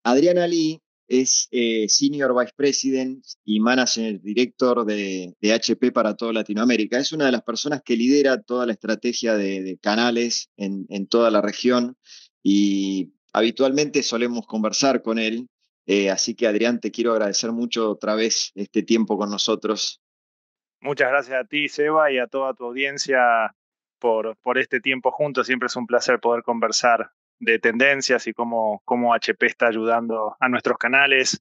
Adrián Ali es Senior Vice President y Manager Director de HP para toda Latinoamérica. Es una de las personas que lidera toda la estrategia de canales en toda la región y habitualmente solemos conversar con él. Así que Adrián, te quiero agradecer mucho otra vez este tiempo con nosotros. Muchas gracias a ti, Seba, y a toda tu audiencia por este tiempo juntos. Siempre es un placer poder conversar de tendencias y cómo HP está ayudando a nuestros canales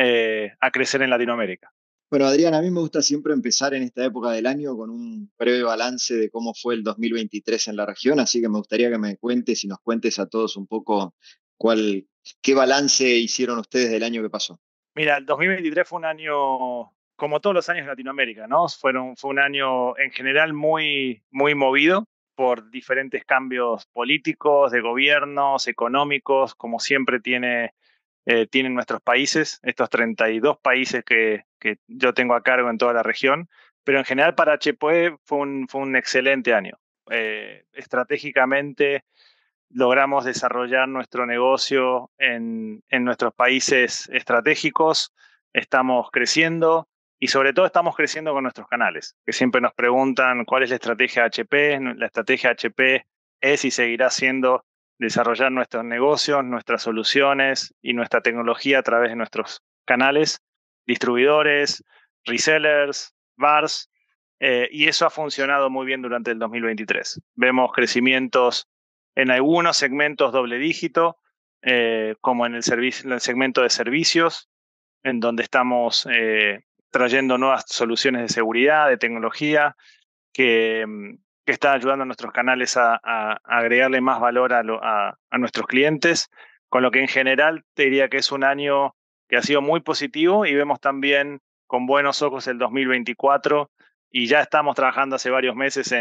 a crecer en Latinoamérica. Bueno, Adrián, a mí me gusta siempre empezar en esta época del año con un breve balance de cómo fue el 2023 en la región, así que me gustaría que me cuentes y nos cuentes a todos un poco cuál, qué balance hicieron ustedes del año que pasó. Mira, el 2023 fue un año, como todos los años en Latinoamérica, ¿no? Fue un año en general muy movido por diferentes cambios políticos, de gobiernos, económicos, como siempre tienen nuestros países, estos 32 países que yo tengo a cargo en toda la región, pero en general para HP fue un excelente año. Estratégicamente logramos desarrollar nuestro negocio en nuestros países estratégicos, estamos creciendo y sobre todo estamos creciendo con nuestros canales, que siempre nos preguntan cuál es la estrategia HP. La estrategia HP es y seguirá siendo desarrollar nuestros negocios, nuestras soluciones y nuestra tecnología a través de nuestros canales, distribuidores, resellers, VARs, y eso ha funcionado muy bien durante el 2023. Vemos crecimientos en algunos segmentos doble dígito, como en el segmento de servicios, en donde estamos trayendo nuevas soluciones de seguridad, de tecnología, que, que están ayudando a nuestros canales a agregarle más valor a nuestros clientes, con lo que en general te diría que es un año que ha sido muy positivo y vemos también con buenos ojos el 2024 y ya estamos trabajando hace varios meses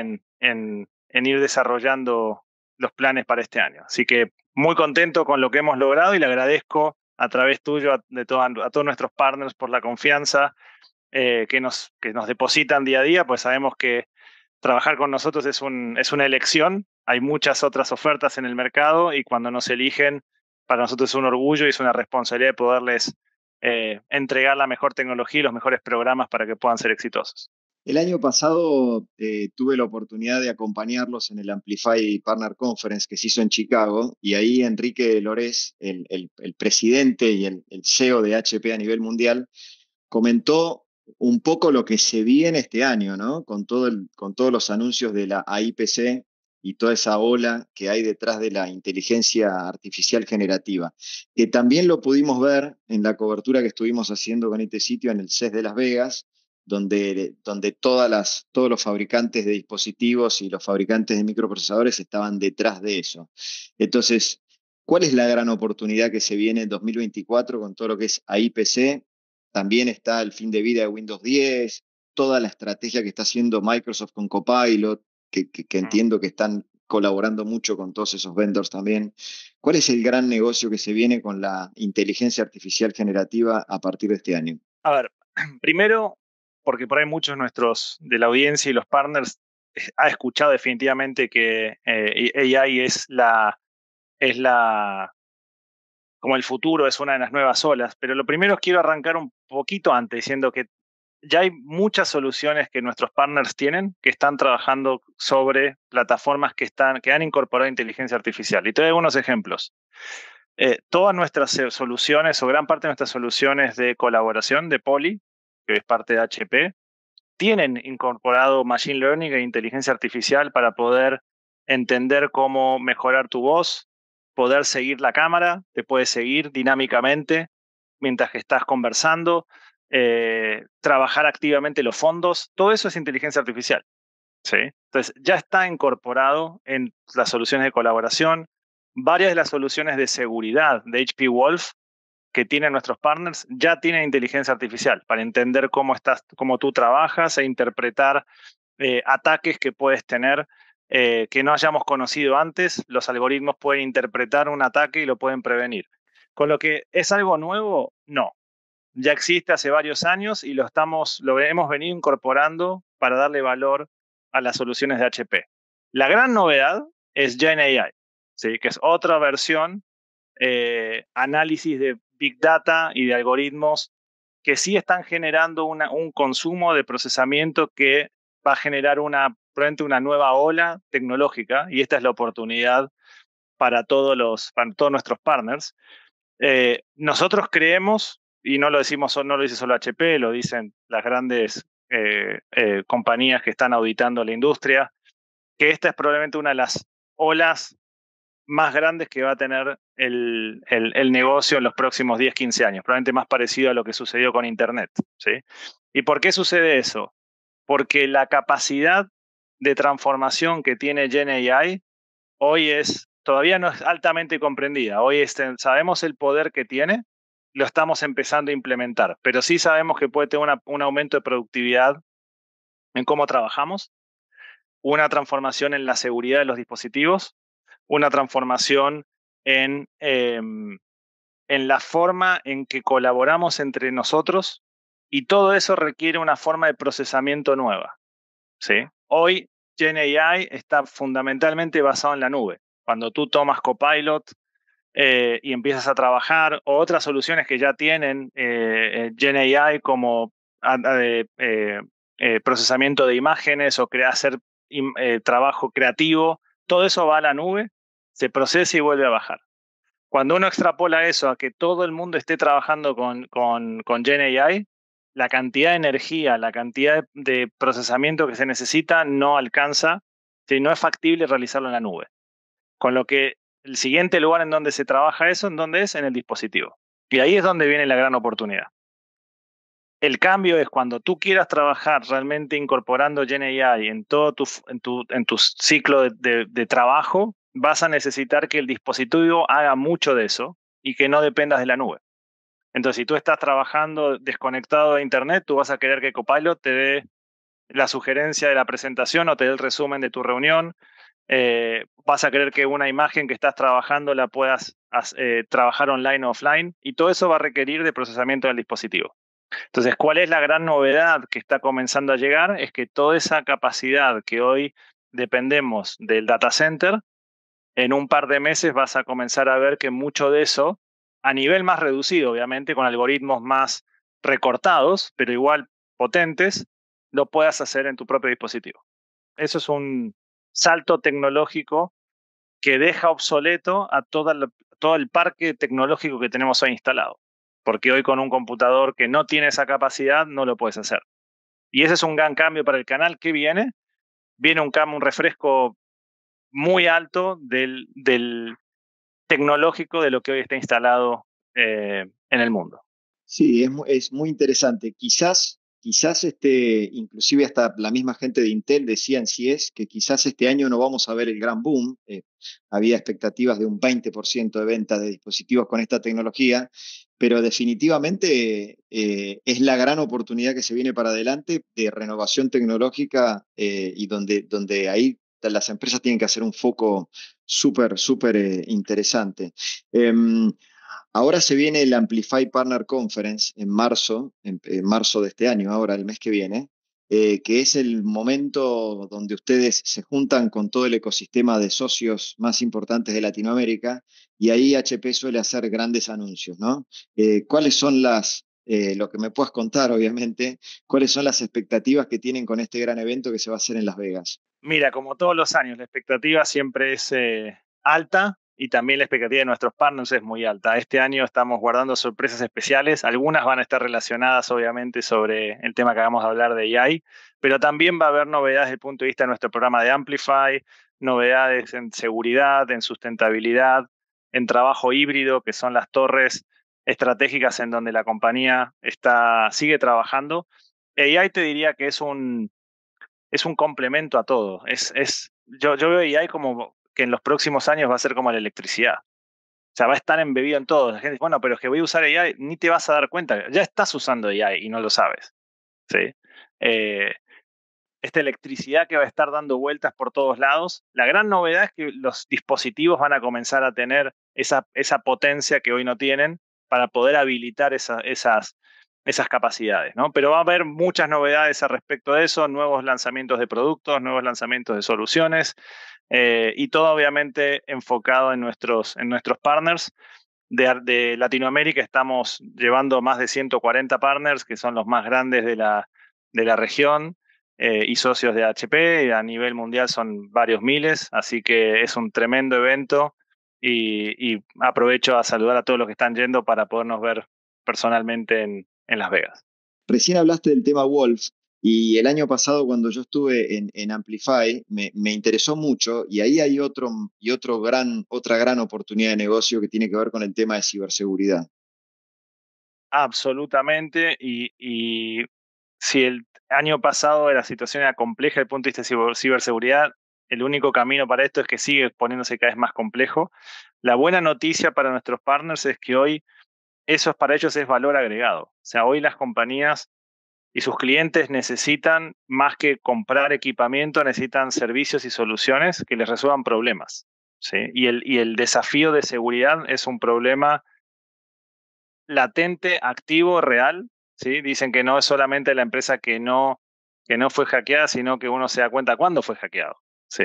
en ir desarrollando los planes para este año. Así que muy contento con lo que hemos logrado y le agradezco a través tuyo a todos nuestros partners por la confianza que nos depositan día a día, pues sabemos que trabajar con nosotros es una elección. Hay muchas otras ofertas en el mercado y cuando nos eligen, para nosotros es un orgullo y es una responsabilidad de poderles entregar la mejor tecnología y los mejores programas para que puedan ser exitosos. El año pasado tuve la oportunidad de acompañarlos en el Amplify Partner Conference que se hizo en Chicago y ahí Enrique Lorés, el presidente y el CEO de HP a nivel mundial, comentó un poco lo que se viene este año, ¿no? Con todos los anuncios de la AIPC y toda esa ola que hay detrás de la inteligencia artificial generativa, que también lo pudimos ver en la cobertura que estuvimos haciendo con este sitio en el CES de Las Vegas, donde todos los fabricantes de dispositivos y los fabricantes de microprocesadores estaban detrás de eso. Entonces, ¿cuál es la gran oportunidad que se viene en 2024 con todo lo que es AIPC? También está el fin de vida de Windows 10, toda la estrategia que está haciendo Microsoft con Copilot, que Mm. entiendo que están colaborando mucho con todos esos vendors también. ¿Cuál es el gran negocio que se viene con la inteligencia artificial generativa a partir de este año? A ver, primero, porque por ahí muchos nuestros de la audiencia y los partners ha escuchado definitivamente que AI es la como el futuro, es una de las nuevas olas, pero lo primero quiero arrancar un poquito antes diciendo que ya hay muchas soluciones que nuestros partners tienen que están trabajando sobre plataformas que han incorporado inteligencia artificial. Y te doy algunos ejemplos. Todas nuestras soluciones o gran parte de nuestras soluciones de colaboración de Poly, que es parte de HP, tienen incorporado Machine Learning e inteligencia artificial para poder entender cómo mejorar tu voz, poder seguir la cámara, te puede seguir dinámicamente mientras que estás conversando, trabajar activamente los fondos, todo eso es inteligencia artificial. ¿Sí? Entonces, ya está incorporado en las soluciones de colaboración. Varias de las soluciones de seguridad de HP Wolf que tienen nuestros partners ya tienen inteligencia artificial para entender cómo tú trabajas e interpretar ataques que puedes tener que no hayamos conocido antes. Los algoritmos pueden interpretar un ataque y lo pueden prevenir. Con lo que es algo nuevo, no. Ya existe hace varios años y lo hemos venido incorporando para darle valor a las soluciones de HP. La gran novedad es GenAI, ¿sí? Que es otra versión, análisis Big Data y de algoritmos que sí están generando un consumo de procesamiento que va a generar probablemente una nueva ola tecnológica, y esta es la oportunidad para para todos nuestros partners. Nosotros creemos, y no lo decimos, no lo dice solo HP, lo dicen las grandes compañías que están auditando la industria, que esta es probablemente una de las olas más grandes que va a tener el negocio en los próximos 10, 15 años, probablemente más parecido a lo que sucedió con Internet, ¿sí? ¿Y por qué sucede eso? Porque la capacidad de transformación que tiene GenAI hoy todavía no es altamente comprendida. Hoy sabemos el poder que tiene, lo estamos empezando a implementar, pero sí sabemos que puede tener un aumento de productividad en cómo trabajamos, una transformación en la seguridad de los dispositivos, una transformación en la forma en que colaboramos entre nosotros, y todo eso requiere una forma de procesamiento nueva, ¿sí? Hoy GenAI está fundamentalmente basado en la nube. Cuando tú tomas Copilot y empiezas a trabajar, o otras soluciones que ya tienen GenAI como procesamiento de imágenes o hacer trabajo creativo, todo eso va a la nube, se procesa y vuelve a bajar. Cuando uno extrapola eso a que todo el mundo esté trabajando con GenAI, la cantidad de energía, la cantidad de procesamiento que se necesita no alcanza, si no es factible realizarlo en la nube. Con lo que el siguiente lugar en donde se trabaja eso, ¿en dónde es? En el dispositivo. Y ahí es donde viene la gran oportunidad. El cambio es cuando tú quieras trabajar realmente incorporando GenAI en todo tu ciclo de trabajo, vas a necesitar que el dispositivo haga mucho de eso y que no dependas de la nube. Entonces, si tú estás trabajando desconectado de Internet, tú vas a querer que Copilot te dé la sugerencia de la presentación o te dé el resumen de tu reunión. Vas a querer que una imagen que estás trabajando la puedas trabajar online o offline, y todo eso va a requerir de procesamiento del dispositivo. Entonces, ¿cuál es la gran novedad que está comenzando a llegar? Es que toda esa capacidad que hoy dependemos del data center, en un par de meses vas a comenzar a ver que mucho de eso, a nivel más reducido, obviamente, con algoritmos más recortados, pero igual potentes, lo puedas hacer en tu propio dispositivo. Eso es un salto tecnológico que deja obsoleto a todo el parque tecnológico que tenemos hoy instalado. Porque hoy con un computador que no tiene esa capacidad no lo puedes hacer. Y ese es un gran cambio para el canal que viene. Viene un refresco muy alto del tecnológico de lo que hoy está instalado en el mundo. Sí, es muy interesante. Quizás inclusive hasta la misma gente de Intel decía en CES que quizás este año no vamos a ver el gran boom. Había expectativas de un 20% de venta de dispositivos con esta tecnología, pero definitivamente es la gran oportunidad que se viene para adelante de renovación tecnológica, y donde ahí las empresas tienen que hacer un foco súper interesante. Em, Ahora se viene el Amplify Partner Conference en marzo, en marzo de este año, ahora el mes que viene, que es el momento donde ustedes se juntan con todo el ecosistema de socios más importantes de Latinoamérica, y ahí HP suele hacer grandes anuncios, ¿no? ¿Cuáles son lo que me puedas contar, obviamente, cuáles son las expectativas que tienen con este gran evento que se va a hacer en Las Vegas? Mira, como todos los años, la expectativa siempre es alta, y también la expectativa de nuestros partners es muy alta. Este año estamos guardando sorpresas especiales. Algunas van a estar relacionadas, obviamente, sobre el tema que acabamos de hablar de AI, pero también va a haber novedades desde el punto de vista de nuestro programa de Amplify, novedades en seguridad, en sustentabilidad, en trabajo híbrido, que son las torres estratégicas en donde la compañía sigue trabajando. AI te diría que es un complemento a todo. Yo veo AI como que en los próximos años va a ser como la electricidad. O sea, va a estar embebido en todo. La gente dice, bueno, pero es que voy a usar AI, ni te vas a dar cuenta. Ya estás usando AI y no lo sabes, ¿sí? Eh, Esta electricidad que va a estar dando vueltas por todos lados. La gran novedad es que los dispositivos van a comenzar a tener esa potencia que hoy no tienen para poder habilitar esas capacidades, ¿no? Pero va a haber muchas novedades al respecto de eso, nuevos lanzamientos de productos, nuevos lanzamientos de soluciones, y todo obviamente enfocado en nuestros partners. de Latinoamérica estamos llevando más de 140 partners, que son los más grandes de la región, y socios de HP, y a nivel mundial son varios miles, así que es un tremendo evento y aprovecho a saludar a todos los que están yendo para podernos ver personalmente en Las Vegas. Recién hablaste del tema Wolf y el año pasado cuando yo estuve en Amplify me interesó mucho y ahí hay otra gran oportunidad de negocio que tiene que ver con el tema de ciberseguridad. Absolutamente, y si el año pasado la situación era compleja desde el punto de vista de ciberseguridad, el único camino para esto es que sigue poniéndose cada vez más complejo. La buena noticia para nuestros partners es que hoy eso para ellos es valor agregado. O sea, hoy las compañías y sus clientes necesitan, más que comprar equipamiento, necesitan servicios y soluciones que les resuelvan problemas, ¿sí? Y el desafío de seguridad es un problema latente, activo, real, ¿sí? Dicen que no es solamente la empresa que no fue hackeada, sino que uno se da cuenta cuándo fue hackeado, ¿sí?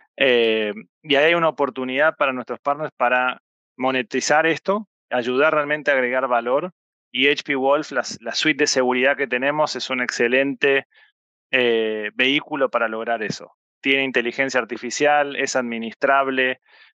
Y ahí hay una oportunidad para nuestros partners para monetizar esto, ayudar realmente a agregar valor. Y HP Wolf, la suite de seguridad que tenemos, es un excelente vehículo para lograr eso. Tiene inteligencia artificial, es administrable,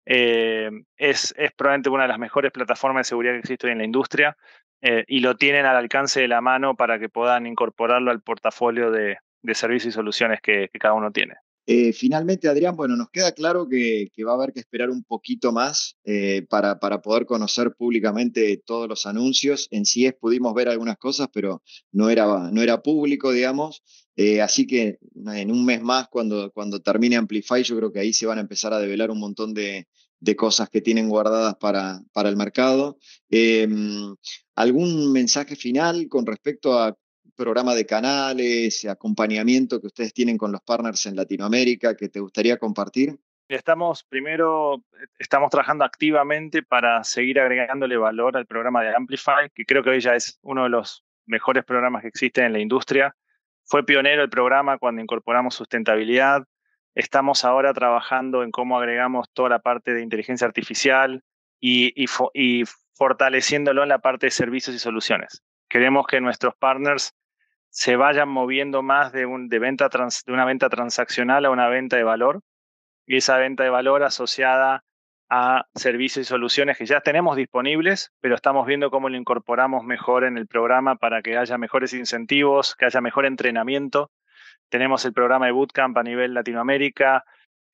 es probablemente una de las mejores plataformas de seguridad que existe hoy en la industria, y lo tienen al alcance de la mano para que puedan incorporarlo al portafolio de servicios y soluciones que cada uno tiene. Finalmente, Adrián, bueno, nos queda claro que va a haber que esperar un poquito más para poder conocer públicamente todos los anuncios. En CIES pudimos ver algunas cosas, pero no era público, digamos. Así que en un mes más, cuando termine Amplify, yo creo que ahí se van a empezar a develar un montón de cosas que tienen guardadas para el mercado. Eh, ¿Algún mensaje final con respecto a programa de canales, acompañamiento que ustedes tienen con los partners en Latinoamérica que te gustaría compartir? Estamos trabajando activamente para seguir agregándole valor al programa de Amplify, que creo que hoy ya es uno de los mejores programas que existen en la industria. Fue pionero el programa cuando incorporamos sustentabilidad. Estamos ahora trabajando en cómo agregamos toda la parte de inteligencia artificial y fortaleciéndolo en la parte de servicios y soluciones. Queremos que nuestros partners se vayan moviendo más de una venta transaccional a una venta de valor, y esa venta de valor asociada a servicios y soluciones que ya tenemos disponibles, pero estamos viendo cómo lo incorporamos mejor en el programa para que haya mejores incentivos, que haya mejor entrenamiento. Tenemos el programa de Bootcamp a nivel Latinoamérica,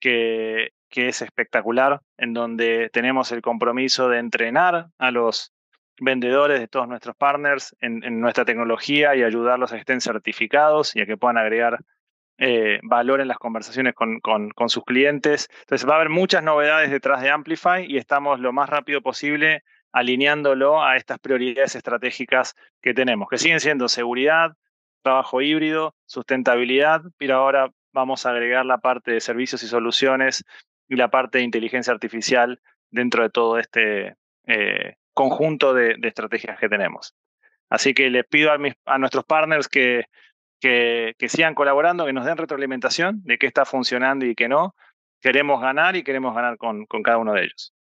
que es espectacular, en donde tenemos el compromiso de entrenar a los vendedores de todos nuestros partners en nuestra tecnología y ayudarlos a que estén certificados y a que puedan agregar valor en las conversaciones con sus clientes. Entonces va a haber muchas novedades detrás de Amplify y estamos lo más rápido posible alineándolo a estas prioridades estratégicas que tenemos, que siguen siendo seguridad, trabajo híbrido, sustentabilidad, pero ahora vamos a agregar la parte de servicios y soluciones y la parte de inteligencia artificial dentro de todo este conjunto de estrategias que tenemos. Así que les pido a nuestros partners que sigan colaborando, que nos den retroalimentación de qué está funcionando y qué no. Queremos ganar y queremos ganar con cada uno de ellos.